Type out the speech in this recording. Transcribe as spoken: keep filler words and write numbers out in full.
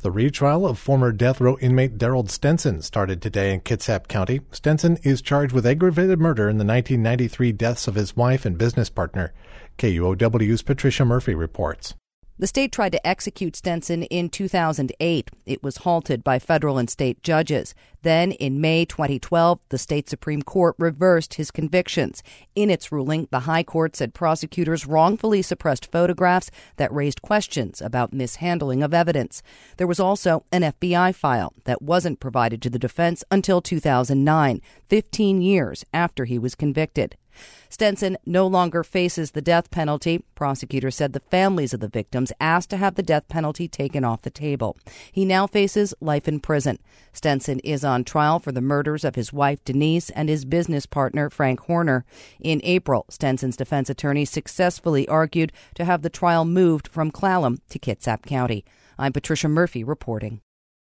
The retrial of former death row inmate Daryl Stenson started today in Kitsap County. Stenson is charged with aggravated murder in the nineteen ninety-three deaths of his wife and business partner. K U O W's Patricia Murphy reports. The state tried to execute Stenson in two thousand eight. It was halted by federal and state judges. Then, in May twenty twelve, the state Supreme Court reversed his convictions. In its ruling, the high court said prosecutors wrongfully suppressed photographs that raised questions about mishandling of evidence. There was also an F B I file that wasn't provided to the defense until two thousand nine, fifteen years after he was convicted. Stenson no longer faces the death penalty. Prosecutors said the families of the victims asked to have the death penalty taken off the table. He now faces life in prison. Stenson is on trial for the murders of his wife, Denise, and his business partner, Frank Horner. In April, Stenson's defense attorney successfully argued to have the trial moved from Clallam to Kitsap County. I'm Patricia Murphy reporting.